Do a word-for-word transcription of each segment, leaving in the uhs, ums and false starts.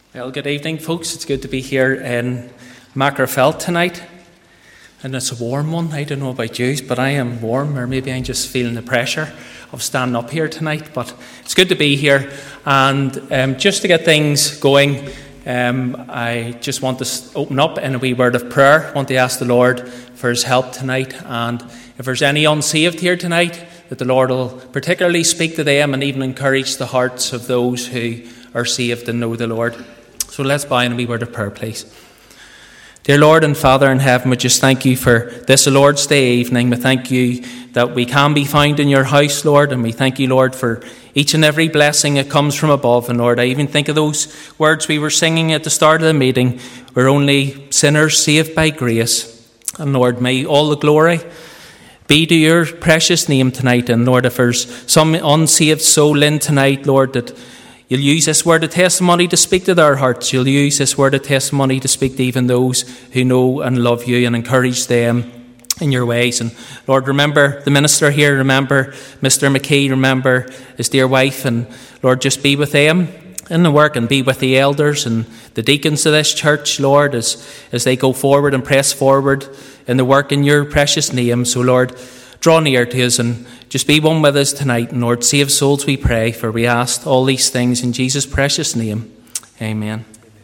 Well, good evening, folks. It's good to be here in Magherafelt tonight. And it's a warm one. I don't know about you, but I am warm, or maybe I'm just feeling the pressure of standing up here tonight. But it's good to be here. And um, just to get things going, um, I just want to open up in a wee word of prayer. I want to ask the Lord for his help tonight. And if there's any unsaved here tonight, that the Lord will particularly speak to them and even encourage the hearts of those who are saved and know the Lord. So let's bow in a wee word of prayer, please. Dear Lord and Father in heaven, we just thank you for this Lord's Day evening. We thank you that we can be found in your house, Lord, and we thank you, Lord, for each and every blessing that comes from above. And Lord, I even think of those words we were singing at the start of the meeting. We're only sinners saved by grace. And Lord, may all the glory be to your precious name tonight. And Lord, if there's some unsaved soul in tonight, Lord, that you'll use this word of testimony to speak to their hearts. You'll use this word of testimony to speak to even those who know and love you and encourage them in your ways. And Lord, remember the minister here. Remember Mister McKee. Remember his dear wife. And Lord, just be with them in the work and be with the elders and the deacons of this church, Lord, as, as they go forward and press forward in the work in your precious name. So Lord, draw near to us and just be one with us tonight. And Lord, save souls, we pray, for we ask all these things in Jesus' precious name. Amen.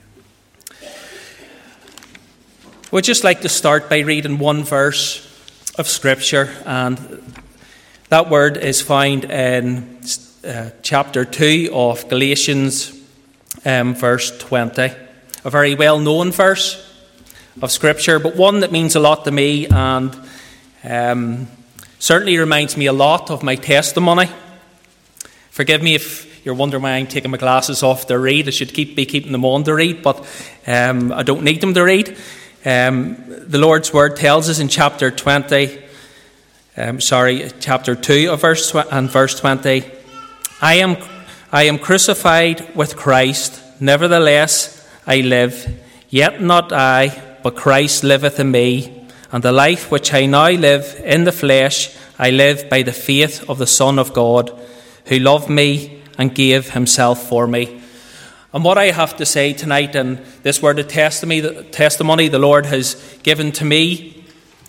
We'd just like to start by reading one verse of Scripture, and that word is found in uh, chapter two of Galatians, um, verse twenty. A very well-known verse of Scripture, but one that means a lot to me, and um, certainly reminds me a lot of my testimony. Forgive me if you're wondering why I'm taking my glasses off to read. I should keep be keeping them on to read, but um, I don't need them to read. Um, the Lord's Word tells us in chapter twenty, um, sorry, chapter two of verse tw- and verse twenty, I am, I am crucified with Christ, nevertheless I live, yet not I, but Christ liveth in me. And the life which I now live in the flesh, I live by the faith of the Son of God, who loved me and gave himself for me. And what I have to say tonight, and this word of testimony, the testimony the Lord has given to me,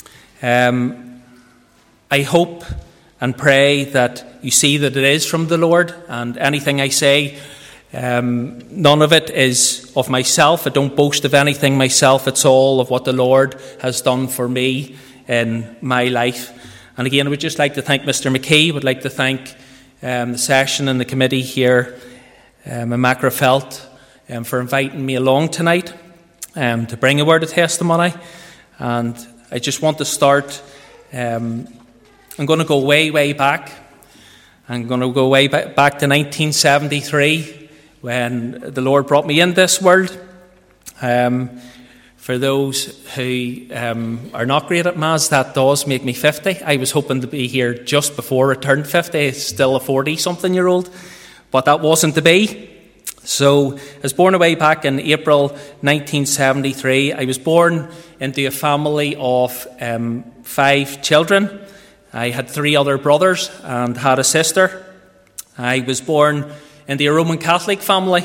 um, I hope and pray that you see that it is from the Lord, and anything I say, Um, none of it is of myself. I don't boast of anything myself. It's all of what the Lord has done for me in my life. And again, I would just like to thank Mister McKee. I would like to thank um, the session and the committee here um, in Magherafelt um, for inviting me along tonight um, to bring a word of testimony. And I just want to start. Um, I'm going to go way, way back. I'm going to go way back, back to nineteen seventy-three. When the Lord brought me in this world. Um, for those who um, are not great at maths, that does make me fifty. I was hoping to be here just before I turned fifty, still a forty-something-year-old, but that wasn't to be. So I was born away back in April nineteen seventy-three. I was born into a family of um, five children. I had three other brothers and had a sister. I was born in the Roman Catholic family,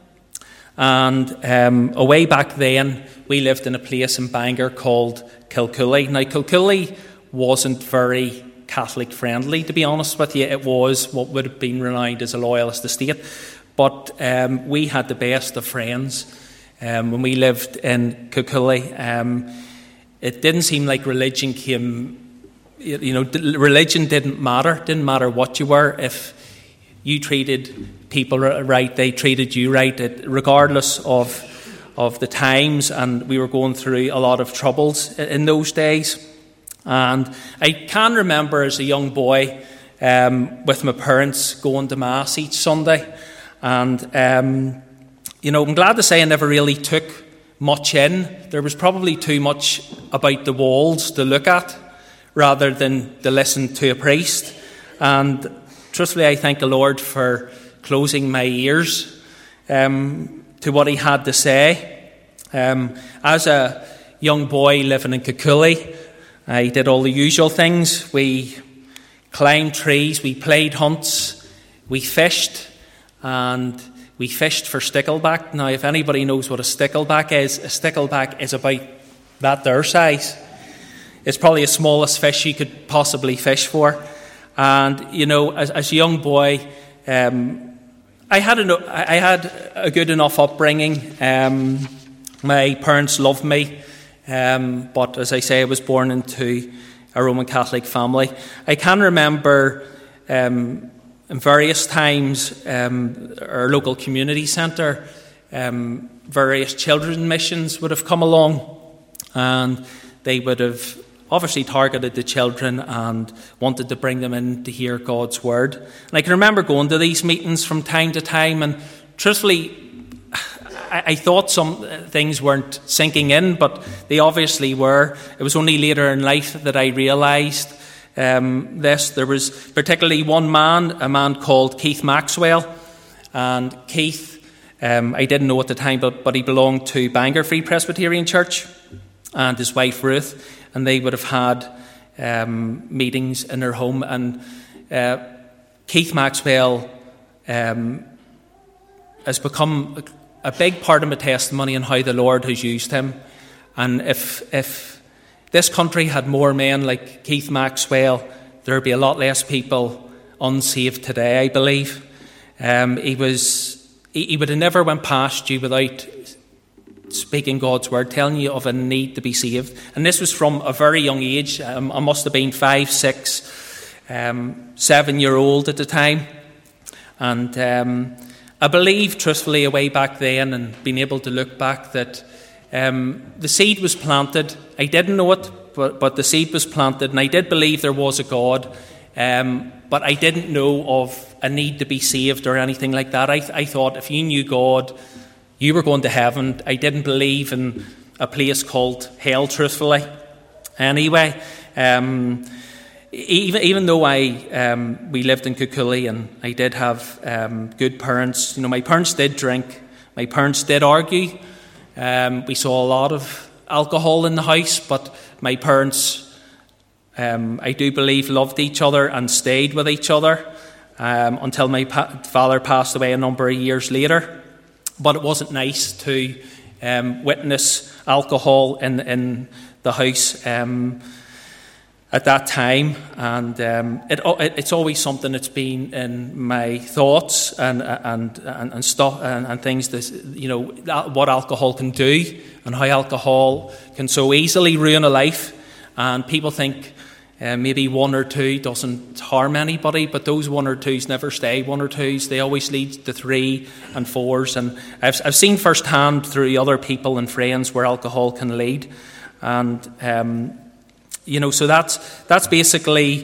and um, away back then we lived in a place in Bangor called Kilcooley. Now Kilcooley wasn't very Catholic friendly, to be honest with you. It was what would have been renowned as a loyalist estate, but um, we had the best of friends um, when we lived in Kilcooley. Um, it didn't seem like religion came, you know, religion didn't matter. Didn't matter what you were. If you treated people right, they treated you right, regardless of of the times. And we were going through a lot of troubles in those days. And I can remember as a young boy um, with my parents going to Mass each Sunday. And, um, you know, I'm glad to say I never really took much in. There was probably too much about the walls to look at rather than to listen to a priest. And truthfully, I thank the Lord for closing my ears um, to what he had to say. Um, as a young boy living in Kilcooley, I did all the usual things. We climbed trees, we played hunts, we fished, and we fished for stickleback. Now, if anybody knows what a stickleback is, a stickleback is about that there size. It's probably the smallest fish you could possibly fish for. And, you know, as, as a young boy, um, I had a, I had a good enough upbringing. Um, my parents loved me. Um, but as I say, I was born into a Roman Catholic family. I can remember um, in various times um, our local community centre, um, various children's missions would have come along, and they would have obviously targeted the children and wanted to bring them in to hear God's word. And I can remember going to these meetings from time to time, and truthfully, I, I thought some things weren't sinking in, but they obviously were. It was only later in life that I realised um, this. There was particularly one man, a man called Keith Maxwell, and Keith, um, I didn't know at the time, but, but he belonged to Bangor Free Presbyterian Church, and his wife Ruth, and they would have had um, meetings in their home. And uh, Keith Maxwell um, has become a, a big part of my testimony on how the Lord has used him. And if if this country had more men like Keith Maxwell, there would be a lot less people unsaved today, I believe. Um, he was he, he would have never went past you without speaking God's word, telling you of a need to be saved. And this was from a very young age. Um, I must have been five, six, um, seven year old at the time. And um, I believe, truthfully, way back then, and being able to look back, that um, the seed was planted. I didn't know it, but, but the seed was planted, and I did believe there was a God, um, but I didn't know of a need to be saved or anything like that. I, I thought if you knew God, you were going to heaven. I didn't believe in a place called hell, truthfully. Anyway, um, even even though I um, we lived in Cucully and I did have um, good parents, you know, my parents did drink, my parents did argue. Um, we saw a lot of alcohol in the house, but my parents, um, I do believe, loved each other and stayed with each other um, until my pa- father passed away a number of years later. But it wasn't nice to um, witness alcohol in in the house um, at that time, and um, it, it, it's always something that's been in my thoughts and and and, and stuff and, and things. That, you know, what alcohol can do and how alcohol can so easily ruin a life, and people think Uh, maybe one or two doesn't harm anybody, but those one or twos never stay one or twos. They always lead to three and fours. And I've, I've seen firsthand through other people and friends where alcohol can lead. And, um, you know, so that's, that's basically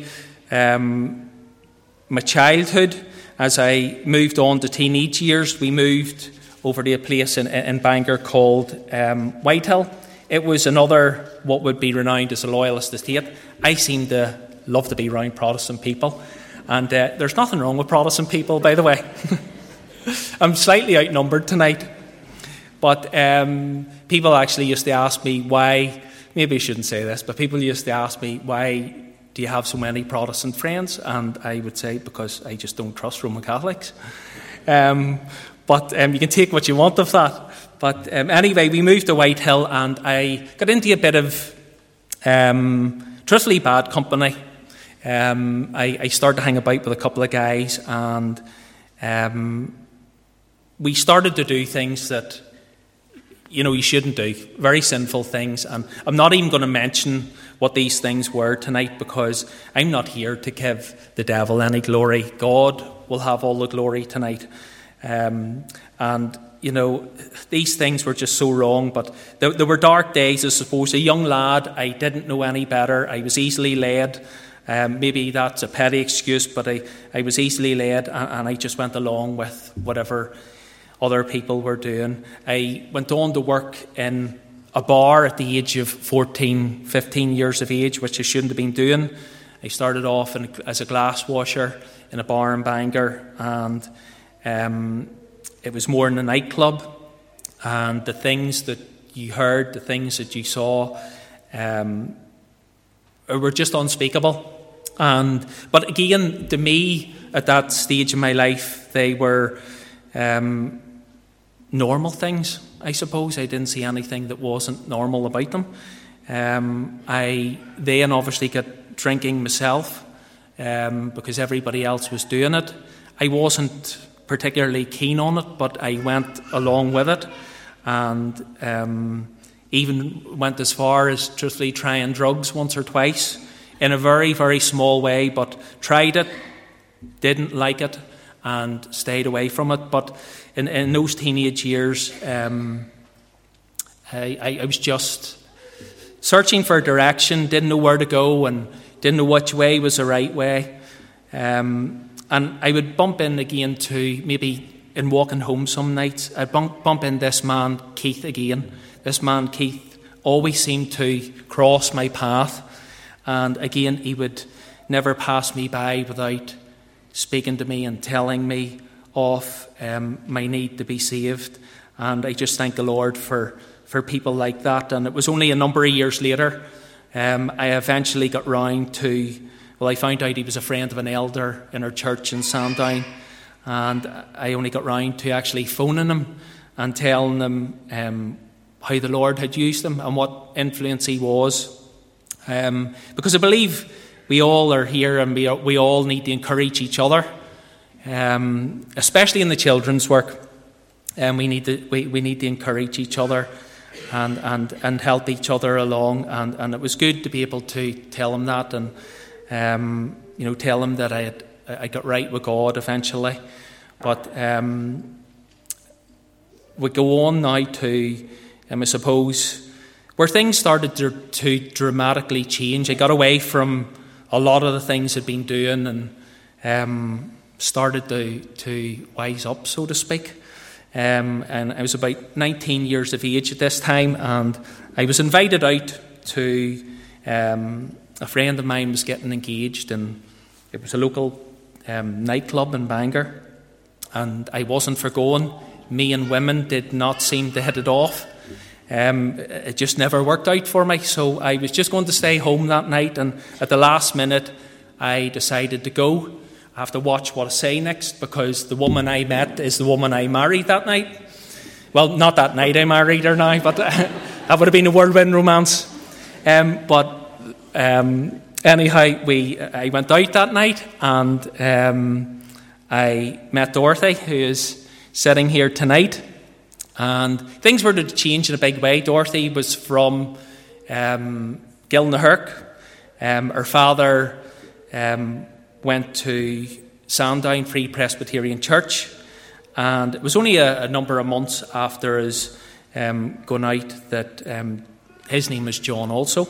um, my childhood. As I moved on to teenage years, we moved over to a place in, in Bangor called um, Whitehill. It was another, what would be renowned as a loyalist estate. I seem to love to be around Protestant people. And uh, there's nothing wrong with Protestant people, by the way. I'm slightly outnumbered tonight. But um, people actually used to ask me why, maybe I shouldn't say this, but people used to ask me, why do you have so many Protestant friends? And I would say, because I just don't trust Roman Catholics. Um, but um, you can take what you want of that. But um, anyway, we moved to Whitehill, and I got into a bit of um, truthfully bad company. Um, I, I started to hang about with a couple of guys, and um, we started to do things that, you know, you shouldn't do, very sinful things. And I'm not even going to mention what these things were tonight, because I'm not here to give the devil any glory. God will have all the glory tonight. Um, and You know, these things were just so wrong, but there, there were dark days, I suppose. A young lad, I didn't know any better. I was easily led. Um, maybe that's a petty excuse, but I, I was easily led, and, and I just went along with whatever other people were doing. I went on to work in a bar at the age of fourteen, fifteen years of age, which I shouldn't have been doing. I started off in, as a glass washer in a bar in Bangor, and um, it was more in a nightclub, and the things that you heard, the things that you saw, um, were just unspeakable. And but again, to me, at that stage in my life, they were um, normal things, I suppose. I didn't see anything that wasn't normal about them. Um, I then obviously got drinking myself um, because everybody else was doing it. I wasn't particularly keen on it, but I went along with it, and um, even went as far as truthfully trying drugs once or twice in a very, very small way, but tried it, didn't like it, and stayed away from it. But in, in those teenage years, um, I, I, I was just searching for direction, didn't know where to go, and didn't know which way was the right way. Um, and I would bump in again to, maybe in walking home some nights, I'd bump, bump in this man, Keith, again. This man, Keith, always seemed to cross my path. And again, he would never pass me by without speaking to me and telling me of um, my need to be saved. And I just thank the Lord for, for people like that. And it was only a number of years later, um, I eventually got round to, well, I found out he was a friend of an elder in our church in Sandown. And I only got round to actually phoning him and telling him um, how the Lord had used him and what influence he was. Um, because I believe we all are here, and we, are, we all need to encourage each other, um, especially in the children's work. And um, we need to we, we need to encourage each other and and, and help each other along. And, and it was good to be able to tell him that, and um, you know, tell him that I had I got right with God eventually. But um, we go on now to, um, I suppose, where things started to, to dramatically change. I got away from a lot of the things I'd been doing, and um, started to, to wise up, so to speak. Um, and I was about nineteen years of age at this time, and I was invited out to, um, a friend of mine was getting engaged, and it was a local um, nightclub in Bangor, and I wasn't for going. Me and women did not seem to hit it off. Um, it just never worked out for me, so I was just going to stay home that night, and at the last minute I decided to go. I have to watch what I say next, because the woman I met is the woman I married that night. Well, not that night I married her now, but that would have been a whirlwind romance. Um, but um, anyhow, we I went out that night, and um, I met Dorothy, who is sitting here tonight. And things were to change in a big way. Dorothy was from um, Gilnahirk. Um, her father um, went to Sandown Free Presbyterian Church, and it was only a, a number of months after his um, going out that um, his name was John also,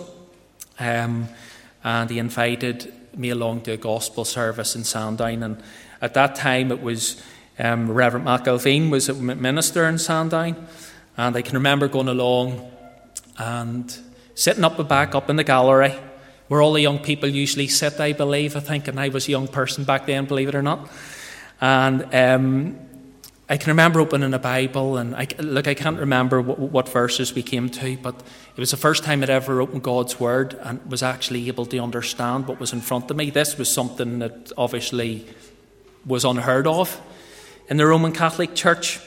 um, and he invited me along to a gospel service in Sandown. And at that time it was um, Reverend McElveen was a minister in Sandown, and I can remember going along and sitting up the back up in the gallery where all the young people usually sit, I believe, I think, and I was a young person back then, believe it or not. And um, I can remember opening a Bible, and I, look, I can't remember what, what verses we came to, but it was the first time I'd ever opened God's Word and was actually able to understand what was in front of me. This was something that obviously was unheard of in the Roman Catholic Church.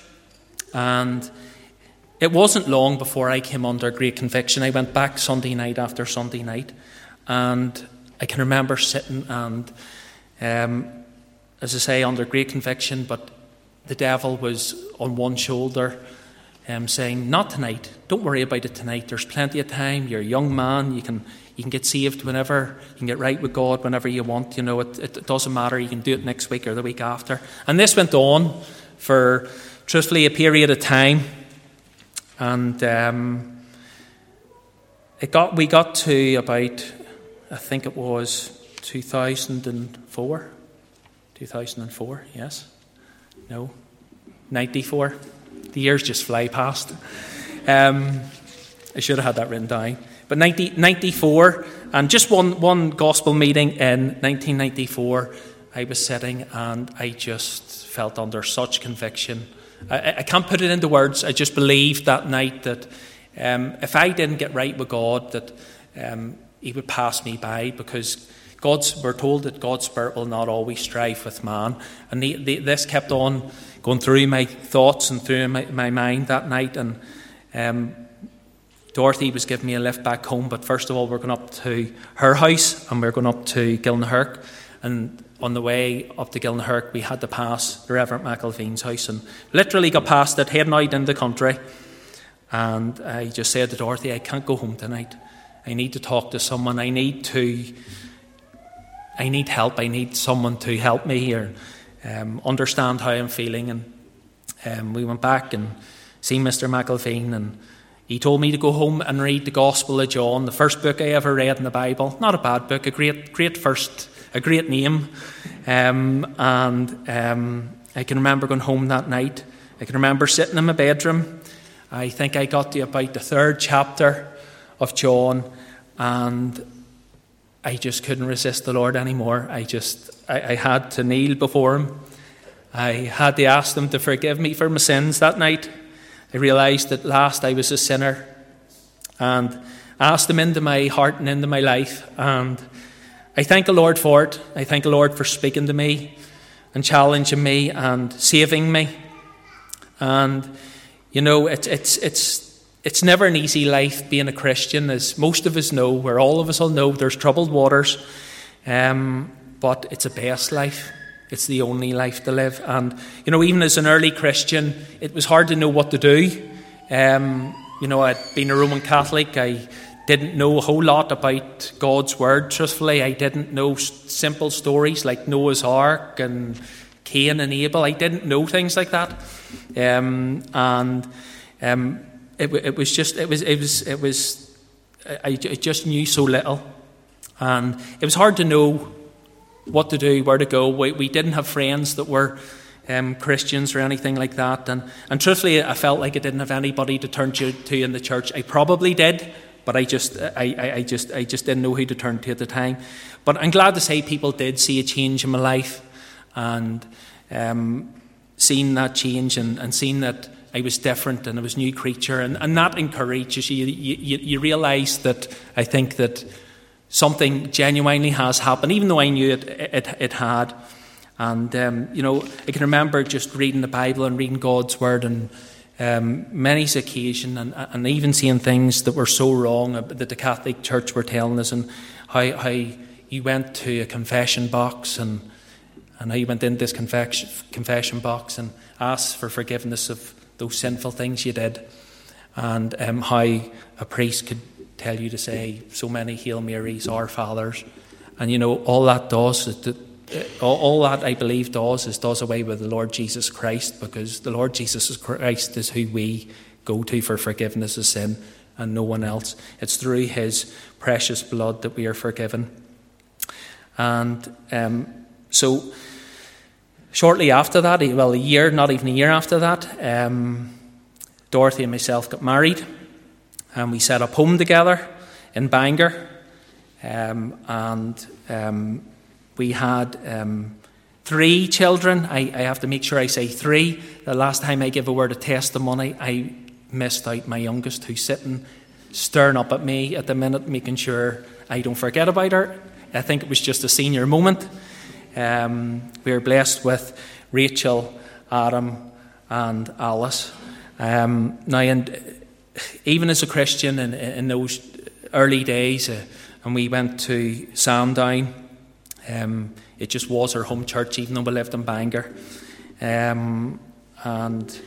And it wasn't long before I came under great conviction. I went back Sunday night after Sunday night, and I can remember sitting and, um, as I say, under great conviction, but the devil was on one shoulder, um, saying, "Not tonight. Don't worry about it tonight. There's plenty of time. You're a young man. You can you can get saved whenever. You can get right with God whenever you want. You know, it, it doesn't matter. You can do it next week or the week after." And this went on for, truthfully, a period of time. And um, it got we got to about, I think it was two thousand four. two thousand four, yes. No. ninety-four. The years just fly past. Um, I should have had that written down. But ninety, ninety-four, and just one, one gospel meeting in nineteen ninety-four, I was sitting and I just felt under such conviction. I, I can't put it into words. I just believed that night that um, if I didn't get right with God, that um, He would pass me by, because God's, we're told that God's Spirit will not always strive with man. And the, the, this kept on going through my thoughts and through my, my mind that night, and um, Dorothy was giving me a lift back home, but first of all we're going up to her house and we're going up to Gilnahirk, and on the way up to Gilnahirk we had to pass the Reverend McElveen's house, and literally got past it, heading out in the country, and I just said to Dorothy, I can't go home tonight. I need to talk to someone. I need to I need help. I need someone to help me or um, understand how I'm feeling. And um, we went back and seen Mister McElveen, and he told me to go home and read the Gospel of John, the first book I ever read in the Bible. Not a bad book, a great, great first, a great name. Um, and um, I can remember going home that night. I can remember sitting in my bedroom. I think I got to about the third chapter of John, and I just couldn't resist the Lord anymore. I just, I, I had to kneel before him. I had to ask him to forgive me for my sins that night. I realised at last I was a sinner, and asked him into my heart and into my life. And I thank the Lord for it. I thank the Lord for speaking to me and challenging me and saving me. And you know, it's it's it's it's never an easy life being a Christian, as most of us know, where all of us will know there's troubled waters. Um, but it's a best life. It's the only life to live. And, you know, even as an early Christian, it was hard to know what to do. Um, you know, I'd been a Roman Catholic. I didn't know a whole lot about God's Word, truthfully. I didn't know simple stories like Noah's Ark and Cain and Abel. I didn't know things like that. Um, and um, it, it was just, it was, it was, it was, I, I just knew so little. And it was hard to know what to do, where to go. We, we didn't have friends that were um, Christians or anything like that. And, and truthfully, I felt like I didn't have anybody to turn to, to in the church. I probably did, but I just, I, I, I just, I just didn't know who to turn to at the time. But I'm glad to say people did see a change in my life, and um, seen that change, and, and seen that I was different and I was a new creature, and, and that encourages you. You, you. you realise that I think that something genuinely has happened, even though I knew it it, it had. And, um, you know, I can remember just reading the Bible and reading God's Word on um, many occasions, and, and even seeing things that were so wrong that the Catholic Church were telling us, and how, how you went to a confession box, and, and how you went into this confession, confession box and asked for forgiveness of those sinful things you did, and um, how a priest could tell you to say so many Hail Marys, Our Fathers. And you know, all that does, is all, all that I believe does, is does away with the Lord Jesus Christ, because the Lord Jesus Christ is who we go to for forgiveness of sin, and no one else. It's through his precious blood that we are forgiven. And um, so shortly after that, well, a year, not even a year after that, um, Dorothy and myself got married. And we set up home together in Bangor. Um, and um, we had um, three children. I, I have to make sure I say three. The last time I gave a word of testimony, I missed out my youngest, who's sitting staring up at me at the minute, making sure I don't forget about her. I think it was just a senior moment. Um, we were blessed with Rachel, Adam, and Alice. Um, now, and even as a Christian in, in those early days, uh, and we went to Sandown, um, it just was our home church, even though we lived in Bangor. Um, and,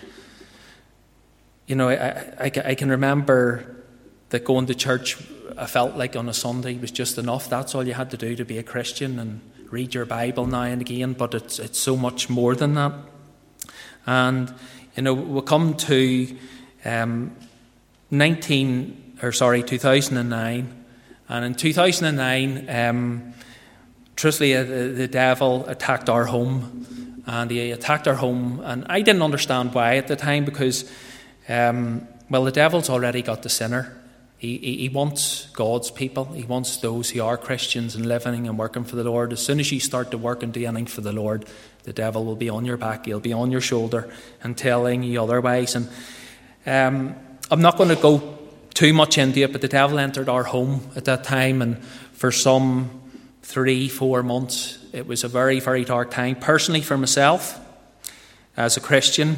you know, I, I, I can remember that going to church, I felt like on a Sunday was just enough. That's all you had to do to be a Christian, and read your Bible now and again, but it's it's so much more than that. And, you know, we'll come to um, nineteen, or sorry, two thousand nine, and in two thousand nine, um, truthfully, uh, the, the devil attacked our home, and he attacked our home, and I didn't understand why at the time, because, um, well, the devil's already got the sinner. He, he, he wants God's people. He wants those who are Christians and living and working for the Lord. As soon as you start to work and do anything for the Lord, the devil will be on your back. He'll be on your shoulder and telling you otherwise. And um, I'm not going to go too much into it, but the devil entered our home at that time, and for some three, four months, it was a very, very dark time. Personally, for myself, as a Christian.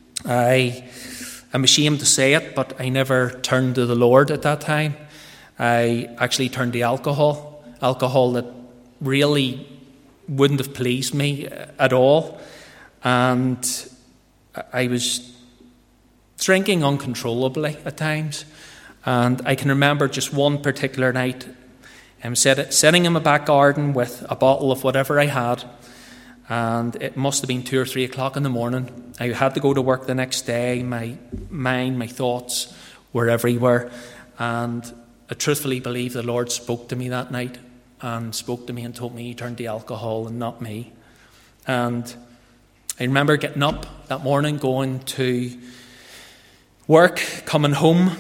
I am ashamed to say it, but I never turned to the Lord at that time. I actually turned to alcohol, alcohol that really wouldn't have pleased me at all. And I was drinking uncontrollably at times. And I can remember just one particular night, um, sitting in my back garden with a bottle of whatever I had. And it must have been two or three o'clock in the morning. I had to go to work the next day. My mind, my thoughts were everywhere. And I truthfully believe the Lord spoke to me that night and spoke to me and told me he turned to alcohol and not me. And I remember getting up that morning, going to work, coming home,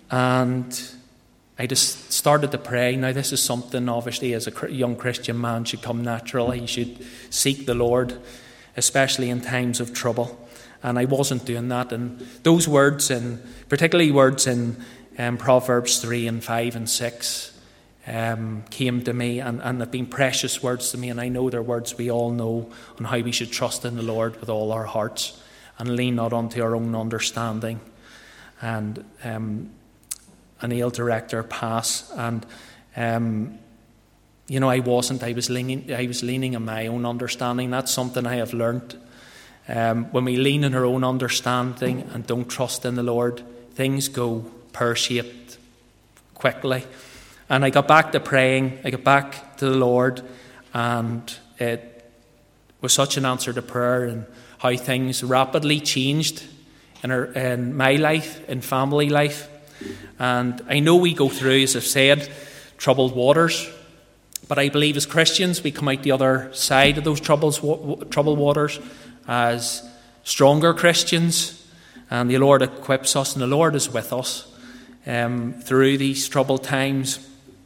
and I just started to pray. Now, this is something, obviously, as a young Christian man should come naturally. You should seek the Lord, especially in times of trouble. And I wasn't doing that. And those words, and particularly words in um, Proverbs three and five and six, um, came to me and, and have been precious words to me. And I know they're words we all know on how we should trust in the Lord with all our hearts and lean not unto our own understanding. And um, an ale director pass, and um, you know, I wasn't. I was leaning. I was leaning on my own understanding. That's something I have learnt. Um, when we lean on our own understanding and don't trust in the Lord, things go pear-shaped quickly. And I got back to praying. I got back to the Lord, and it was such an answer to prayer, and how things rapidly changed in, our, in my life, in family life. And I know we go through, as I've said, troubled waters. But I believe as Christians, we come out the other side of those troubles, troubled waters as stronger Christians. And the Lord equips us, and the Lord is with us um, through these troubled times.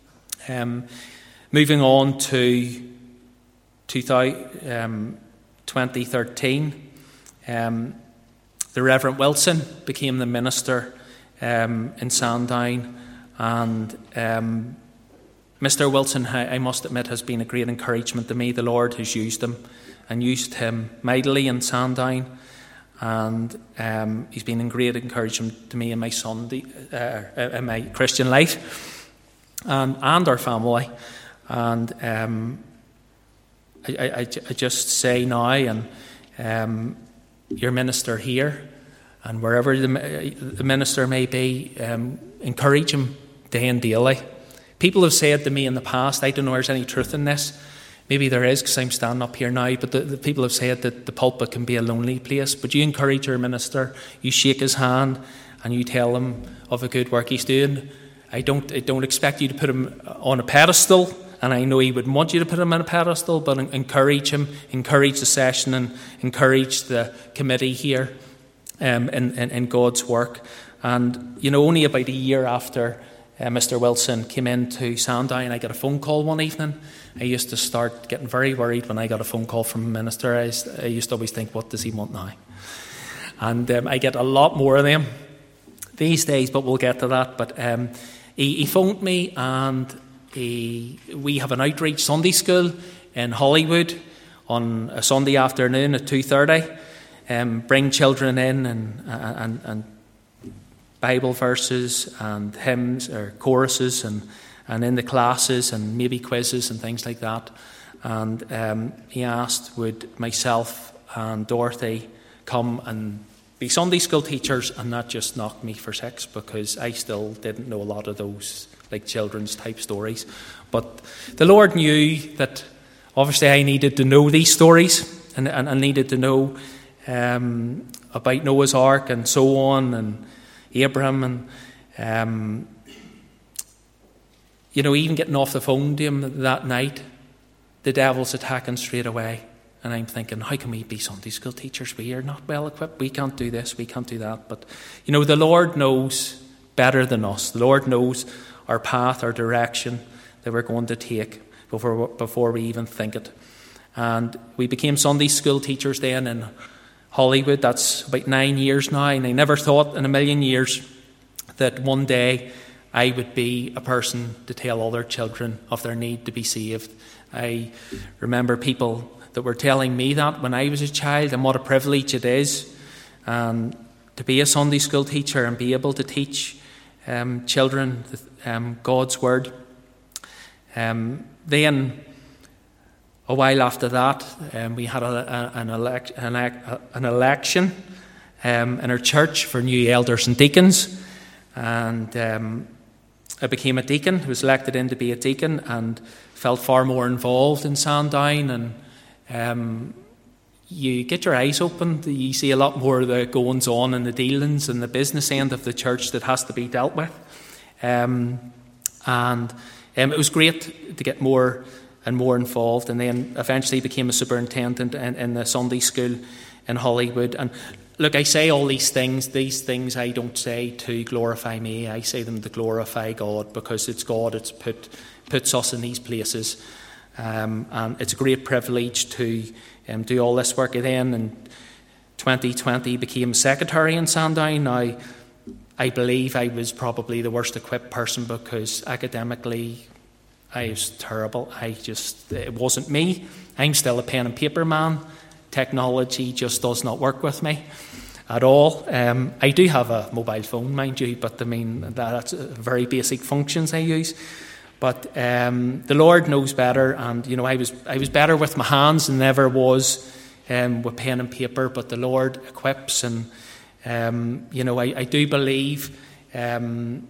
Um, moving on to twenty thirteen, um, the Reverend Wilson became the minister Um, in Sandown, and um, Mister Wilson, I must admit, has been a great encouragement to me. The Lord has used him and used him mightily in Sandown, and um, he's been a great encouragement to me in my Sunday, uh, in my Christian life, and, and our family. And um, I, I, I just say now, and um, your minister here, and wherever the, the minister may be, um, encourage him day and daily. People have said to me in the past, I don't know if there's any truth in this, maybe there is because I'm standing up here now, but the, the people have said that the pulpit can be a lonely place. But you encourage your minister, you shake his hand, and you tell him of the good work he's doing. I don't, I don't expect you to put him on a pedestal, and I know he wouldn't want you to put him on a pedestal, but encourage him, encourage the session, and encourage the committee here. Um, in, in, in God's work. And, you know, only about a year after uh, Mister Wilson came into Sandown, I got a phone call one evening. I used to start getting very worried when I got a phone call from a minister. I, I used to always think, what does he want now? And um, I get a lot more of them these days, but we'll get to that. But um, he, he phoned me, and he, we have an outreach Sunday school in Hollywood on a Sunday afternoon at two thirty. Um, bring children in and, and and Bible verses and hymns or choruses and, and in the classes and maybe quizzes and things like that. And um, he asked, would myself and Dorothy come and be Sunday school teachers and not just knock me for six, because I still didn't know a lot of those like children's type stories. But the Lord knew that obviously I needed to know these stories, and, and I needed to know Um, about Noah's Ark and so on, and Abraham, and um, you know, even getting off the phone to him that night, the devil's attacking straight away. And I'm thinking, how can we be Sunday school teachers? We are not well equipped. We can't do this. We can't do that. But you know, the Lord knows better than us. The Lord knows our path, our direction that we're going to take before before we even think it. And we became Sunday school teachers then in Hollywood. That's about nine years now, and I never thought in a million years that one day I would be a person to tell other children of their need to be saved. I remember people that were telling me that when I was a child, and what a privilege it is um, to be a Sunday school teacher and be able to teach um, children um, God's word. Um, then, a while after that, um, we had a, a, an, elect, an, an election um, in our church for new elders and deacons, and um, I became a deacon, was elected in to be a deacon, and felt far more involved in Sandown. And um, you get your eyes opened, you see a lot more of the goings on and the dealings and the business end of the church that has to be dealt with. Um, and um, it was great to get more and more involved, and then eventually became a superintendent in, in the Sunday school in Hollywood. And look, I say all these things, these things I don't say to glorify me, I say them to glorify God, because it's God that's put puts us in these places. Um, and it's a great privilege to um, do all this work. Then in twenty twenty became secretary in Sandown. Now, I believe I was probably the worst equipped person, because academically I was terrible. I just, it wasn't me. I'm still a pen and paper man. Technology just does not work with me at all. Um, I do have a mobile phone, mind you, but I mean, that's very basic functions I use. But um, the Lord knows better, and you know, I was I was better with my hands than ever was um, with pen and paper. But the Lord equips, and um, you know, I, I do believe. Um,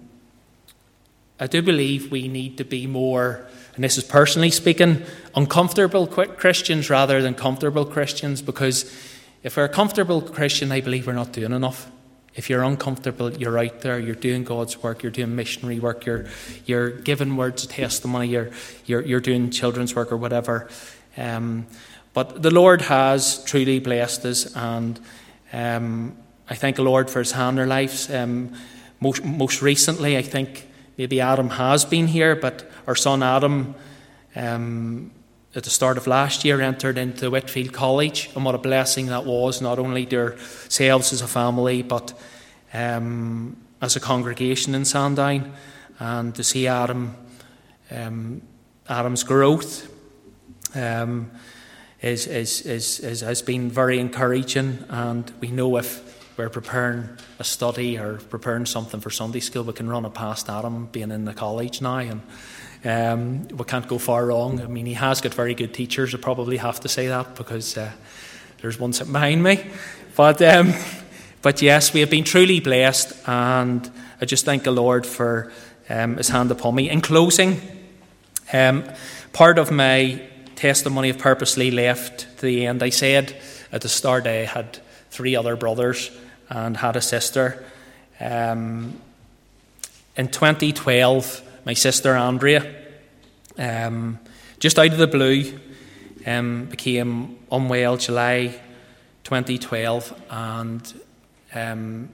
I do believe we need to be more, and this is personally speaking, uncomfortable Christians rather than comfortable Christians, because if we're a comfortable Christian, I believe we're not doing enough. If you're uncomfortable, you're out there, you're doing God's work, you're doing missionary work, you're you're giving words of testimony, you're you're, you're doing children's work or whatever. Um, but the Lord has truly blessed us, and um, I thank the Lord for His hand in our lives. Um, most, most recently, I think, maybe Adam has been here, but our son Adam, um, at the start of last year, entered into Whitfield College, and what a blessing that was, not only to ourselves as a family, but um, as a congregation in Sandown, and to see Adam, um, Adam's growth um, is, is, is, is, has been very encouraging. And we know if we're preparing a study or preparing something for Sunday school, we can run it past Adam being in the college now, and um, we can't go far wrong. I mean, he has got very good teachers. I probably have to say that, because uh, there's one sitting behind me. But um, but yes, we have been truly blessed, and I just thank the Lord for um, His hand upon me. In closing, um, part of my testimony I've purposely left to the end. I said at the start I had three other brothers and had a sister. Um, in twenty twelve, my sister Andrea, um, just out of the blue, um, became unwell July twenty twelve, and um,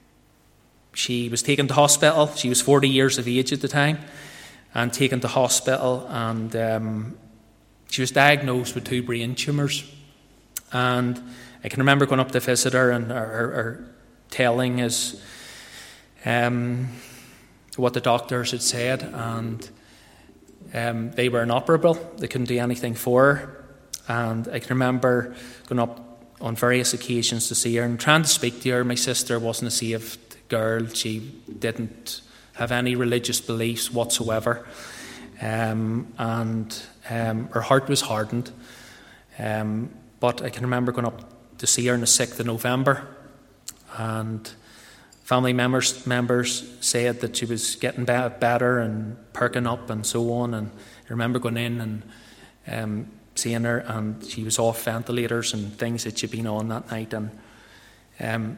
she was taken to hospital. She was forty years of age at the time, and taken to hospital, and um, she was diagnosed with two brain tumours. And I can remember going up to visit her and her, her telling us um, what the doctors had said, and um, they were inoperable. They couldn't do anything for her. And I can remember going up on various occasions to see her and trying to speak to her. My sister wasn't a saved girl. She didn't have any religious beliefs whatsoever. Um, and um, her heart was hardened. Um, but I can remember going up to see her on the sixth of November, and family members members said that she was getting be- better and perking up and so on. And I remember going in and um, seeing her, and she was off ventilators and things that she'd been on that night. And um,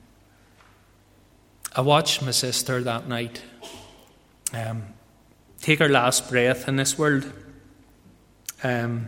I watched my sister that night um, take her last breath in this world. Um,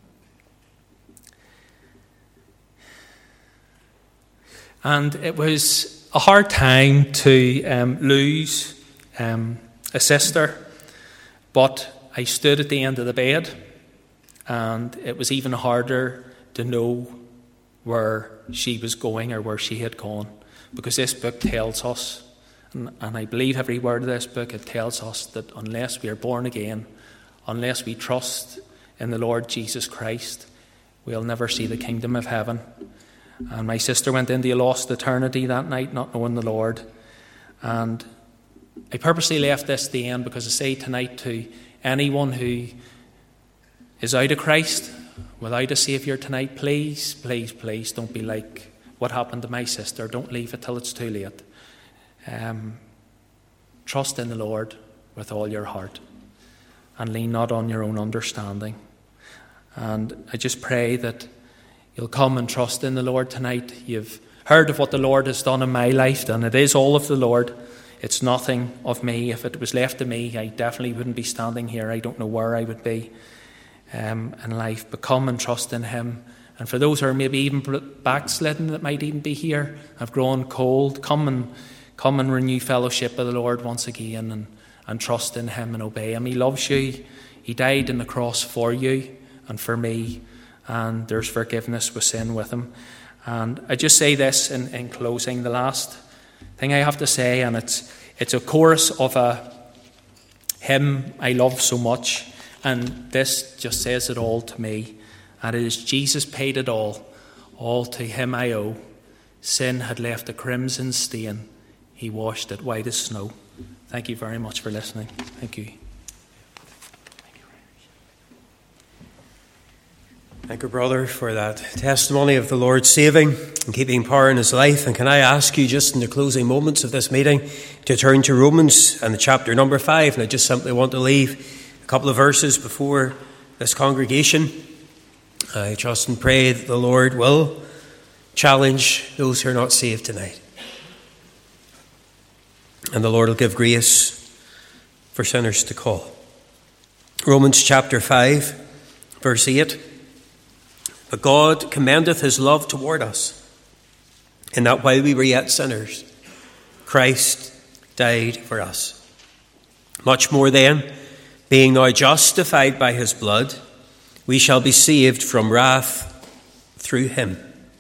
And it was a hard time to um, lose um, a sister, but I stood at the end of the bed, and it was even harder to know where she was going or where she had gone, because this book tells us, and, and I believe every word of this book, it tells us that unless we are born again, unless we trust in the Lord Jesus Christ, we'll never see the kingdom of heaven. And my sister went into a lost eternity that night, not knowing the Lord. And I purposely left this at the end because I say tonight to anyone who is out of Christ, without a Saviour tonight, please, please, please don't be like what happened to my sister. Don't leave it till it's too late. Um, trust in the Lord with all your heart and lean not on your own understanding. And I just pray that you'll come and trust in the Lord tonight. You've heard of what the Lord has done in my life, and it is all of the Lord. It's nothing of me. If it was left to me, I definitely wouldn't be standing here. I don't know where I would be um, in life. But come and trust in him. And for those who are maybe even backslidden that might even be here, have grown cold, come and come and renew fellowship with the Lord once again and, and trust in him and obey him. He loves you. He died on the cross for you and for me. And there's forgiveness with sin with him. And I just say this in, in closing, the last thing I have to say, and it's it's a chorus of a hymn I love so much, and this just says it all to me, and it is Jesus paid it all, all to him I owe. Sin had left a crimson stain, he washed it white as snow. Thank you very much for listening. Thank you. Thank you, brother, for that testimony of the Lord saving and keeping power in his life. And can I ask you just in the closing moments of this meeting to turn to Romans and the chapter number five. And I just simply want to leave a couple of verses before this congregation. I trust and pray that the Lord will challenge those who are not saved tonight. And the Lord will give grace for sinners to call. Romans chapter five, verse eight. But God commendeth his love toward us, in that while we were yet sinners, Christ died for us. Much more then, being now justified by his blood, we shall be saved from wrath through him.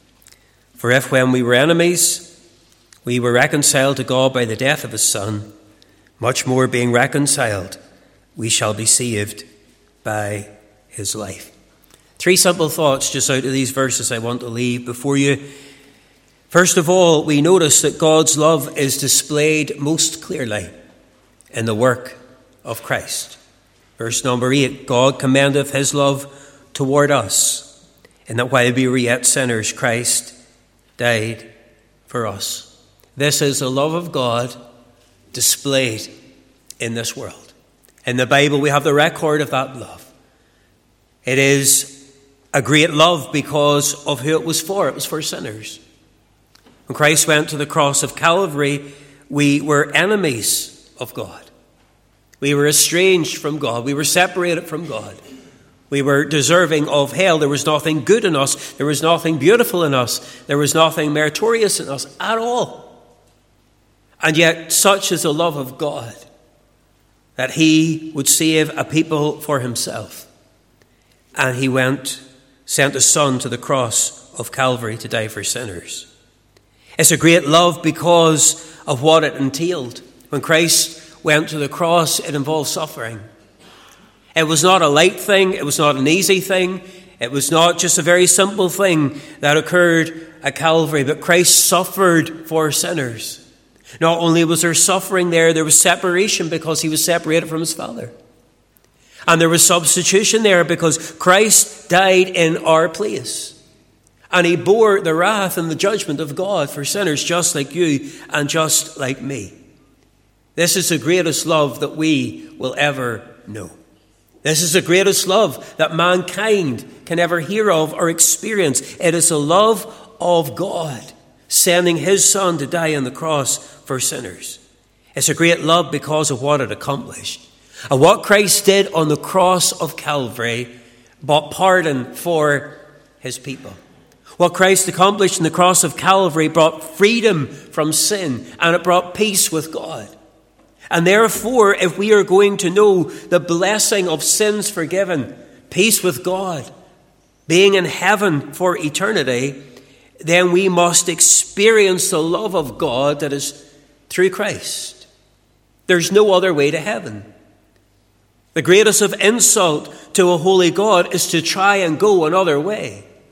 For if when we were enemies, we were reconciled to God by the death of his Son, much more being reconciled, we shall be saved by his life. Three simple thoughts just out of these verses I want to leave before you. First of all, we notice that God's love is displayed most clearly in the work of Christ. Verse number eight, God commendeth his love toward us, and that while we were yet sinners, Christ died for us. This is the love of God displayed in this world. In the Bible, we have the record of that love. It is a great love because of who it was for. It was for sinners. When Christ went to the cross of Calvary, we were enemies of God. We were estranged from God. We were separated from God. We were deserving of hell. There was nothing good in us. There was nothing beautiful in us. There was nothing meritorious in us at all. And yet, such is the love of God that he would save a people for himself. And he went, sent his Son to the cross of Calvary to die for sinners. It's a great love because of what it entailed. When Christ went to the cross, it involved suffering. It was not a light thing. It was not an easy thing. It was not just a very simple thing that occurred at Calvary, but Christ suffered for sinners. Not only was there suffering there, there was separation because he was separated from his Father. And there was substitution there because Christ died in our place. And he bore the wrath and the judgment of God for sinners just like you and just like me. This is the greatest love that we will ever know. This is the greatest love that mankind can ever hear of or experience. It is the love of God sending his Son to die on the cross for sinners. It's a great love because of what it accomplished. And what Christ did on the cross of Calvary brought pardon for his people. What Christ accomplished on the cross of Calvary brought freedom from sin, and it brought peace with God. And therefore, if we are going to know the blessing of sins forgiven, peace with God, being in heaven for eternity, then we must experience the love of God that is through Christ. There's no other way to heaven. The greatest of insult to a holy God is to try and go another way.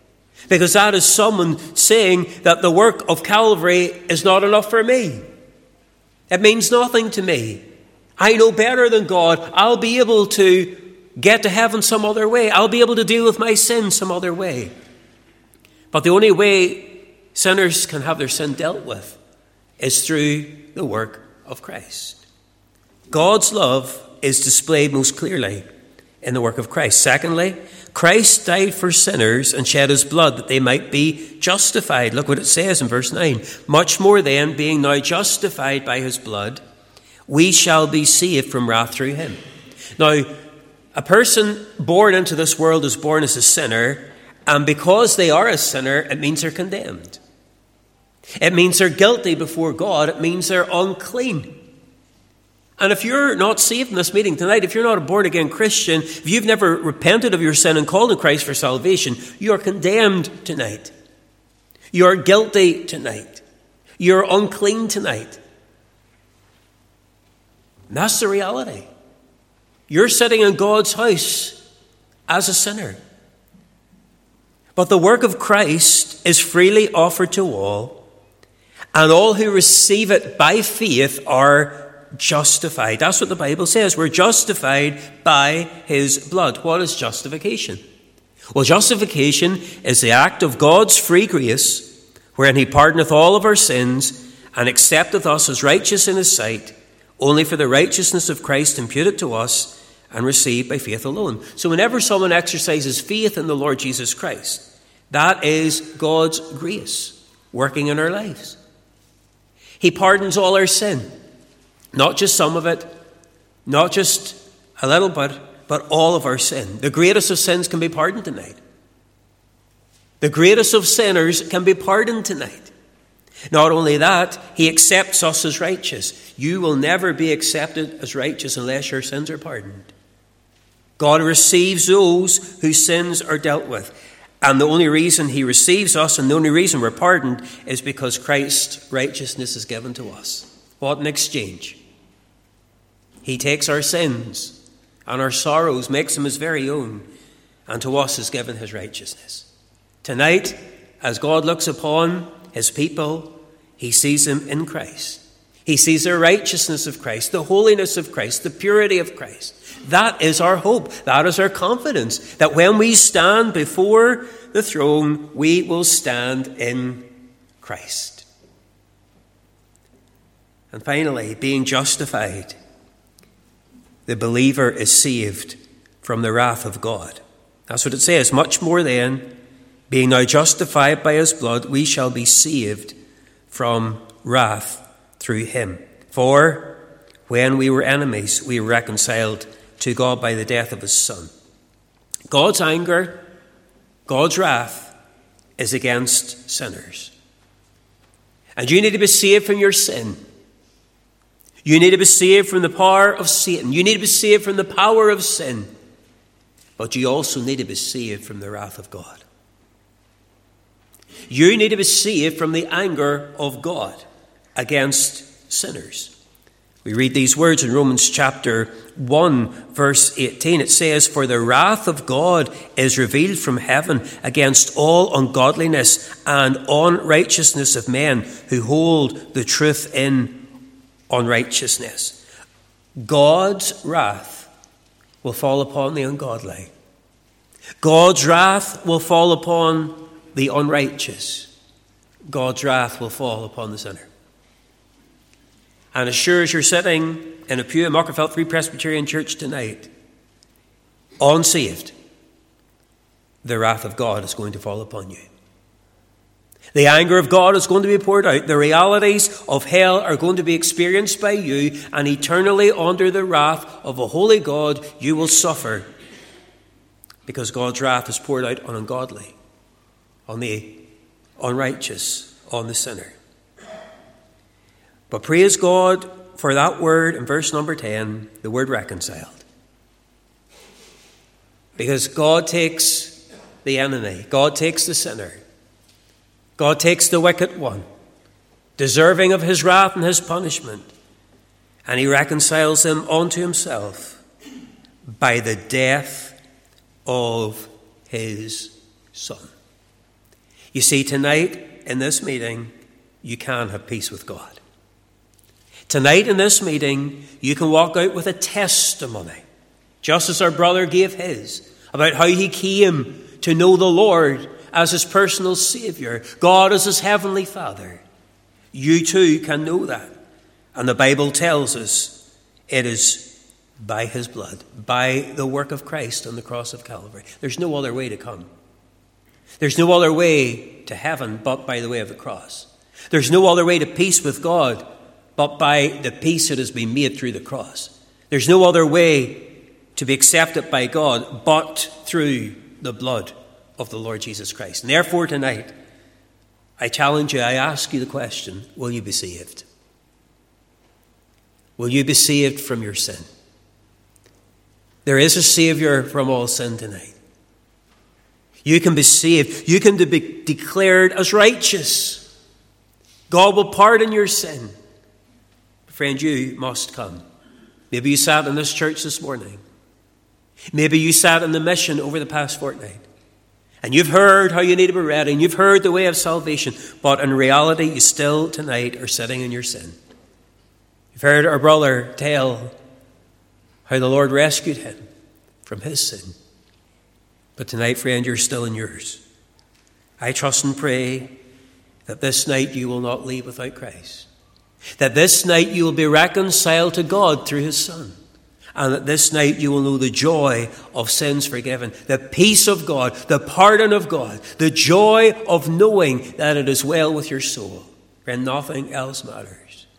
Because that is someone saying that the work of Calvary is not enough for me. It means nothing to me. I know better than God. I'll be able to get to heaven some other way. I'll be able to deal with my sin some other way. But the only way sinners can have their sin dealt with is through the work of Christ. God's love is displayed most clearly in the work of Christ. Secondly, Christ died for sinners and shed his blood that they might be justified. Look what it says in verse nine. Much more then, being now justified by his blood, we shall be saved from wrath through him. Now, a person born into this world is born as a sinner, and because they are a sinner, it means they're condemned. It means they're guilty before God. It means they're unclean. And if you're not saved in this meeting tonight, if you're not a born-again Christian, if you've never repented of your sin and called on Christ for salvation, you are condemned tonight. You are guilty tonight. You're unclean tonight. And that's the reality. You're sitting in God's house as a sinner. But the work of Christ is freely offered to all, and all who receive it by faith are justified. That's what the Bible says. We're justified by his blood. What is justification? Well, justification is the act of God's free grace, wherein he pardoneth all of our sins and accepteth us as righteous in his sight, only for the righteousness of Christ imputed to us and received by faith alone. So whenever someone exercises faith in the Lord Jesus Christ, that is God's grace working in our lives. He pardons all our sin. Not just some of it, not just a little bit, but all of our sin. The greatest of sins can be pardoned tonight. The greatest of sinners can be pardoned tonight. Not only that, he accepts us as righteous. You will never be accepted as righteous unless your sins are pardoned. God receives those whose sins are dealt with. And the only reason he receives us and the only reason we're pardoned is because Christ's righteousness is given to us. What an exchange. He takes our sins and our sorrows, makes them his very own, and to us is given his righteousness. Tonight, as God looks upon his people, he sees them in Christ. He sees the righteousness of Christ, the holiness of Christ, the purity of Christ. That is our hope. That is our confidence, that when we stand before the throne, we will stand in Christ. And finally, being justified, the believer is saved from the wrath of God. That's what it says. Much more then, being now justified by his blood, we shall be saved from wrath through him. For when we were enemies, we were reconciled to God by the death of his Son. God's anger, God's wrath is against sinners. And you need to be saved from your sin. You need to be saved from the power of Satan. You need to be saved from the power of sin. But you also need to be saved from the wrath of God. You need to be saved from the anger of God against sinners. We read these words in Romans chapter one, verse eighteen. It says, "For the wrath of God is revealed from heaven against all ungodliness and unrighteousness of men who hold the truth in unrighteousness." God's wrath will fall upon the ungodly. God's wrath will fall upon the unrighteous. God's wrath will fall upon the sinner. And as sure as you're sitting in a pew at Markerfeld Free Presbyterian Church tonight, unsaved, the wrath of God is going to fall upon you. The anger of God is going to be poured out. The realities of hell are going to be experienced by you, and eternally under the wrath of a holy God you will suffer, because God's wrath is poured out on ungodly, on the unrighteous, on the sinner. But praise God for that word in verse number ten, the word reconciled. Because God takes the enemy, God takes the sinner, God takes the wicked one, deserving of his wrath and his punishment, and he reconciles them unto himself by the death of his Son. You see, tonight in this meeting, you can have peace with God. Tonight in this meeting, you can walk out with a testimony, just as our brother gave his, about how he came to know the Lord as his personal Saviour, God as his heavenly Father. You too can know that. And the Bible tells us it is by his blood, by the work of Christ on the cross of Calvary. There's no other way to come. There's no other way to heaven but by the way of the cross. There's no other way to peace with God but by the peace that has been made through the cross. There's no other way to be accepted by God but through the blood of the Lord Jesus Christ. And therefore tonight, I challenge you, I ask you the question, will you be saved? Will you be saved from your sin? There is a Saviour from all sin tonight. You can be saved. You can be declared as righteous. God will pardon your sin. Friend, you must come. Maybe you sat in this church this morning. Maybe you sat in the mission over the past fortnight. And you've heard how you need to be ready, and you've heard the way of salvation. But in reality, you still tonight are sitting in your sin. You've heard our brother tell how the Lord rescued him from his sin. But tonight, friend, you're still in yours. I trust and pray that this night you will not leave without Christ. That this night you will be reconciled to God through his Son. And that this night you will know the joy of sins forgiven, the peace of God, the pardon of God, the joy of knowing that it is well with your soul. Friend, nothing else matters.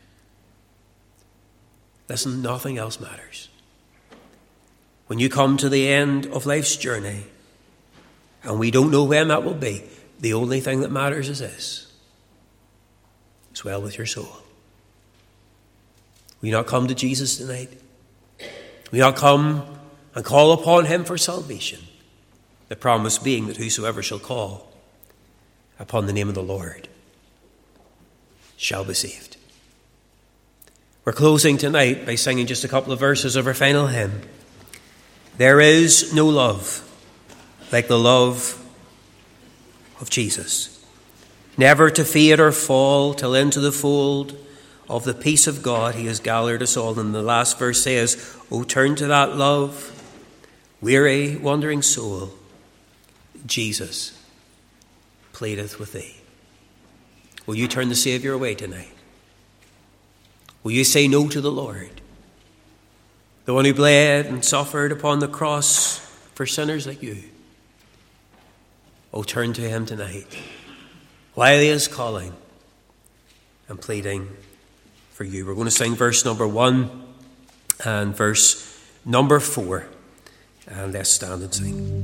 Listen, nothing else matters. When you come to the end of life's journey, and we don't know when that will be, the only thing that matters is this: it's well with your soul. Will you not come to Jesus tonight? Will you not come and call upon him for salvation? The promise being that whosoever shall call upon the name of the Lord shall be saved. We're closing tonight by singing just a couple of verses of our final hymn. There is no love like the love of Jesus, never to fade or fall till into the fold of the peace of God he has gathered us all. And the last verse says, O turn to that love, weary, wandering soul, Jesus pleadeth with thee. Will you turn the Saviour away tonight? Will you say no to the Lord, the one who bled and suffered upon the cross for sinners like you? Oh, turn to him tonight while he is calling and pleading for you. We're going to sing verse number one and verse number four. And let's stand and sing.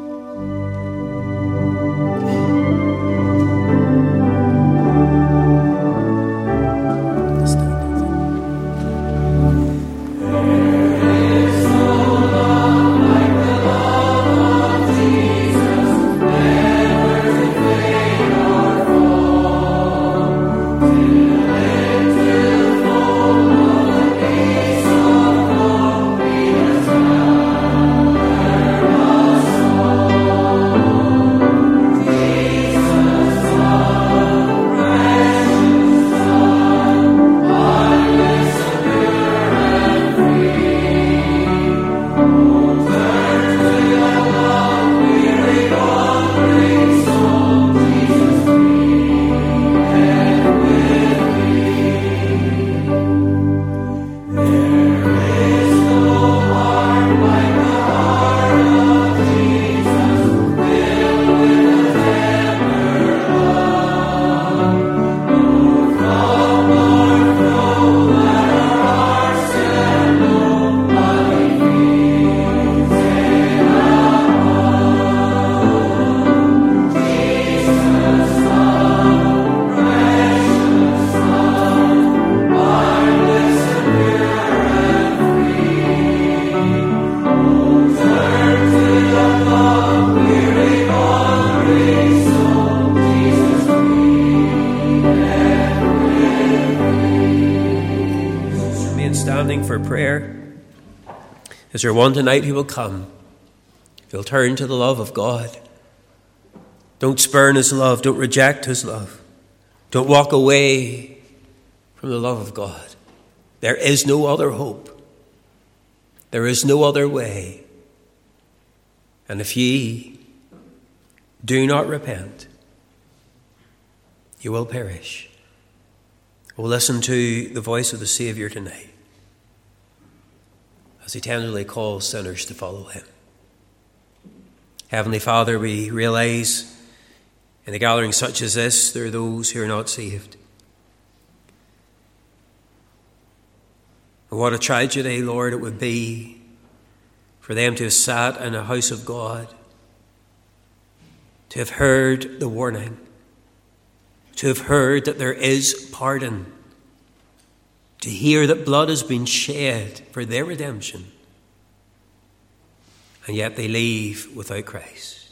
For prayer. Is there one tonight who will come? If you'll turn to the love of God, Don't spurn his love. Don't reject his love. Don't walk away from the love of God. There is no other hope. There is no other way. And if ye do not repent, you will perish. We'll listen to the voice of the Saviour tonight as he tenderly calls sinners to follow him. Heavenly Father, we realize in a gathering such as this, there are those who are not saved. And what a tragedy, Lord, it would be for them to have sat in a house of God, to have heard the warning, to have heard that there is pardon, to hear that blood has been shed for their redemption, and yet they leave without Christ.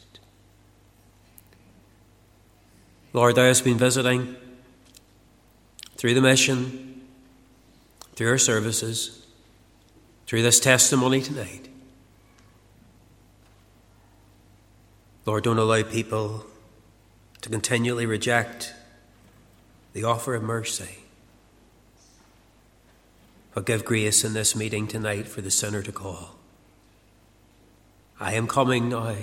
Lord, thou hast been visiting through the mission, through our services, through this testimony tonight. Lord, don't allow people to continually reject the offer of mercy, but give grace in this meeting tonight for the sinner to call. I am coming now.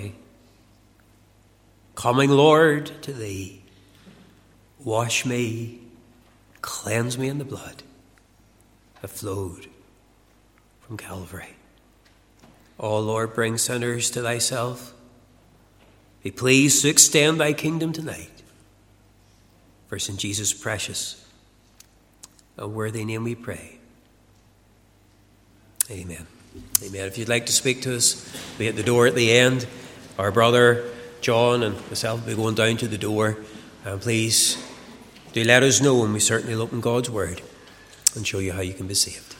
Coming, Lord, to thee. Wash me, cleanse me in the blood that flowed from Calvary. Oh, Lord, bring sinners to thyself. Be pleased to extend thy kingdom tonight. For in Jesus' precious and worthy name we pray. Amen. Amen. If you'd like to speak to us, be at the door at the end. Our brother John and myself will be going down to the door. And please do let us know, and we certainly will open God's word and show you how you can be saved.